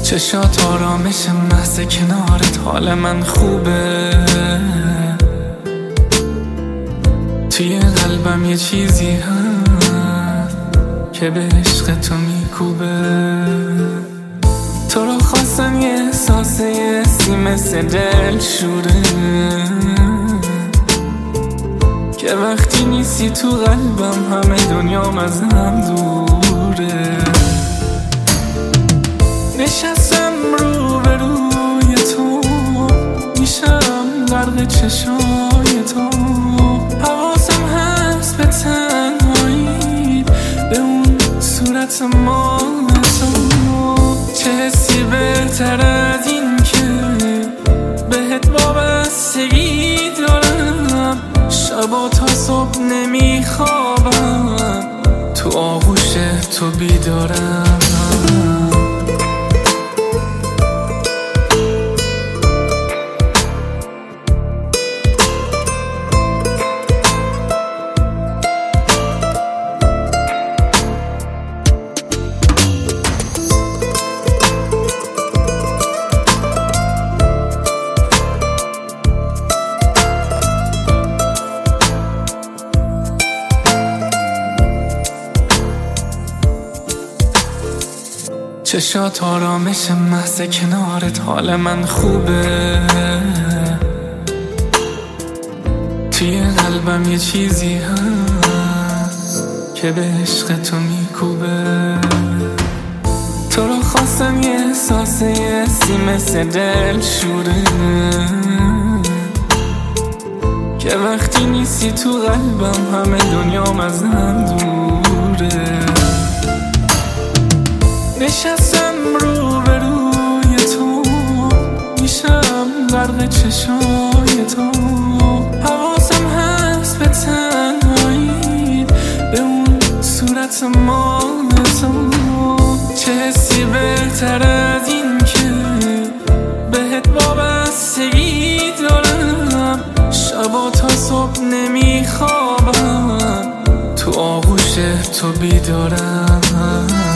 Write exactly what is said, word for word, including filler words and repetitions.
چشات آرامش محض کنارت، حال من خوبه. توی قلبم یه چیزی هست که به عشق تو میکوبه. تو رو خواستم یه احساس یه حسی مثل دل شوره، که وقتی نیستی تو قلبم همه دنیام از هم دوره. نشستم رو به روی تو، میشم غرق چشای تو. حواسم هست به تنهایی، به اون صورت مال تو. چه حسی بهتر از این که بهت وابستگی دارم. شبا تا صبح نمیخوابم، تو آغوش تو بیدارم. چشات آرامش محض کنارت، حال من خوبه. توی قلبم یه چیزی هست که به عشق تو میکوبه. تو رو خواستم یه احساس یه حسی مثل دل شوره، که وقتی نیستی تو قلبم همه دنیام از هم دوره. نشستم رو به روی تو، میشم غرق چشای تو. حواسم هست به تنهایی، به اون صورت مال تو. چه حسی بهتر از این که بهت وابستگی دارم. شبا تا صبح نمیخوابم، تو آغوش تو بیدارم.